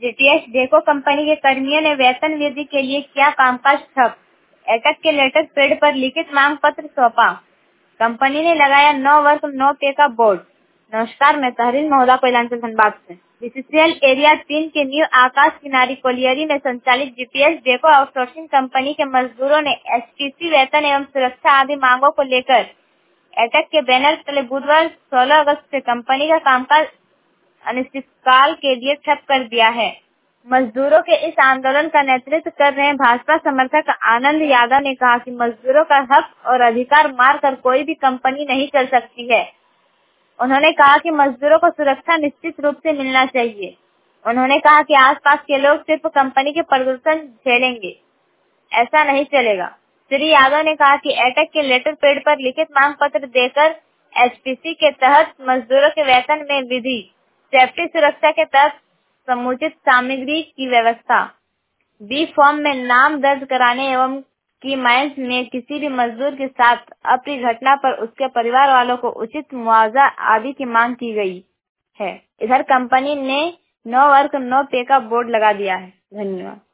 GTS deco company के कर्मियों ने वेतन वृद्धि के लिए किया कामकाज ठप। एटक के लेटर पेड पर लिखित मांग पत्र सौंपा। कंपनी ने लगाया 9 वर्क 9 पे का बोर्ड। नमस्कार, मैं तहरीर महोदा कोयलांचल धनबाद से। बीसीसीएल एरिया 3 के न्यू आकाश किनारी कोलियरी में संचालित जीपीएस डेको आउटसोर्सिंग कंपनी के मजदूरों ने एसटीसी वेतन एवं सुरक्षा आदि मांगों को लेकर एटक के बैनर तले बुधवार 16 अगस्त से कंपनी का कामकाज अनिश्चितकाल के लिए ठप कर दिया है। मजदूरों के इस आंदोलन का नेतृत्व कर रहे भाजपा समर्थक आनंद यादव ने कहा कि मजदूरों का हक और अधिकार मारकर कोई भी कंपनी नहीं चल सकती है। उन्होंने कहा कि मजदूरों को सुरक्षा निश्चित रूप से मिलना चाहिए। उन्होंने कहा कि आसपास के लोग सिर्फ कंपनी के प्रदर्शन झेलेंगे, ऐसा नहीं चलेगा। श्री यादव ने कहा कि एटक के लेटर पेड पर लिखित मांग पत्र देकर एसपीसी के तहत मजदूरों के वेतन में वृद्धि, सेफ्टी सुरक्षा के तहत समुचित सामग्री की व्यवस्था, बी फॉर्म में नाम दर्ज कराने एवं की माइंस में किसी भी मजदूर के साथ अप्रिय घटना पर उसके परिवार वालों को उचित मुआवजा आदि की मांग की गई है। इधर कंपनी ने 9 वर्क 9 पे का बोर्ड लगा दिया है। धन्यवाद।